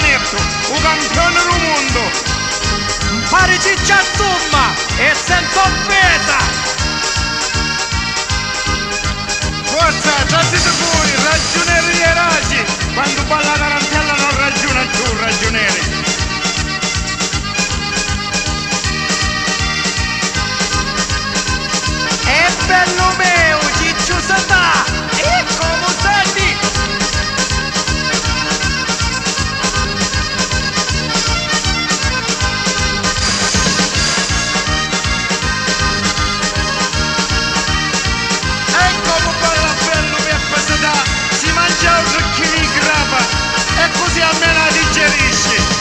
organetto, un campione del mondo. Pare ciccia zumma e senza offesa. Forza, trattite voi, ragionieri di Eraci, quando balla la tarantella non ragiona più, ragionieri. È bello mio, ciccio satà, e come senti? E come balla bello mio passato, si mangia un ricchino di grappa, e così almeno la digerisci.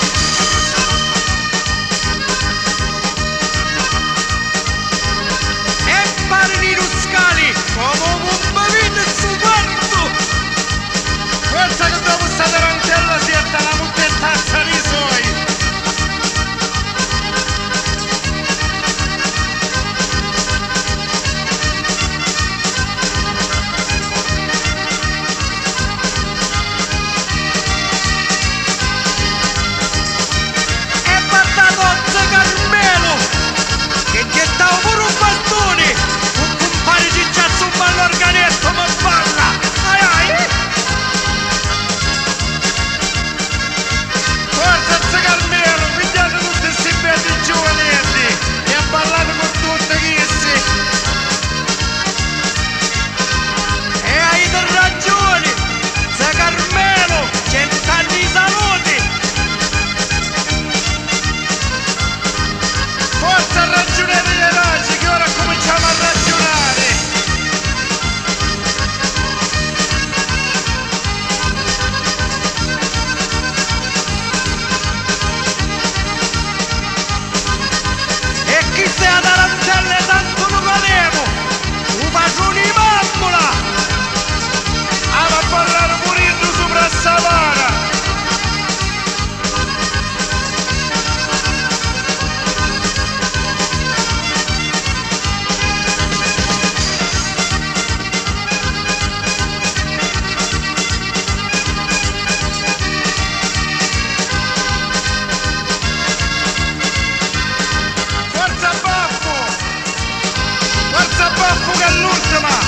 Parini ruscali, come un bevino stupendo! Forza che dopo sta tarantella si è la muttettazza di suoi! È portato a Carmelo, che gettava pure un bastone! Pare cicciazzo un ballo organetto, ma balla! Ai ai! Forza Carmelo, pigliate tutti questi belli giovanetti e ha ballato con tutti questi! E hai ragione! Se Carmelo, 100 anni di salute! Forza ragionieri di Eraci, che ora cominciamo a ragionare! E chi se ha tarantelle tanto non cadevo! Un padrone di mammola! Ama ballare morendo sopra sta vara! Forza Baffo che è l'ultima!